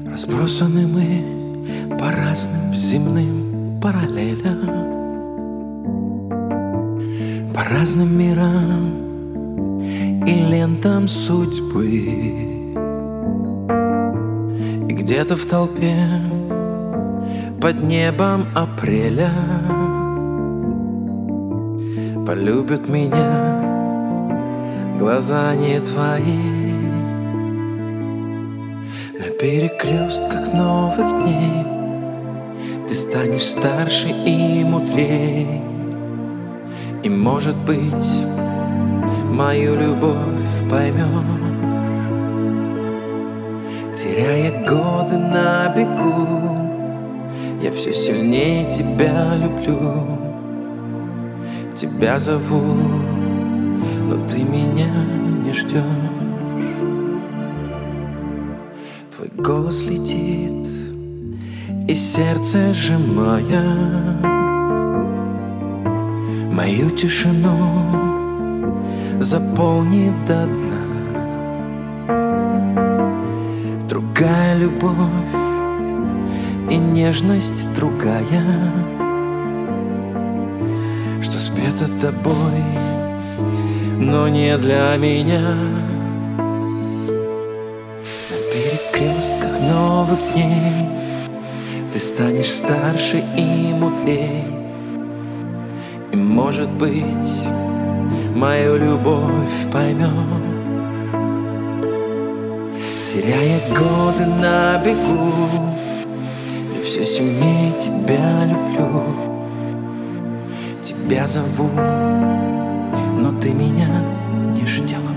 Разбросаны мы по разным земным параллелям, по разным мирам и лентам судьбы. И где-то в толпе под небом апреля полюбят меня глаза не твои. На перекрестках новых дней ты станешь старше и мудрей, и, может быть, мою любовь поймешь. Теряя годы на бегу, я все сильнее тебя люблю. Тебя зову, но ты меня не ждешь. Твой голос летит, и сердце сжимая мою тишину заполнит до дна. Другая любовь и нежность другая, что спета тобой, но не для меня. На перекрестках новых дней ты станешь старше и мудрей, и, может быть, мою любовь поймешь. Теряя годы на бегу, я все сильнее тебя люблю. Тебя зову, но ты меня не ждешь.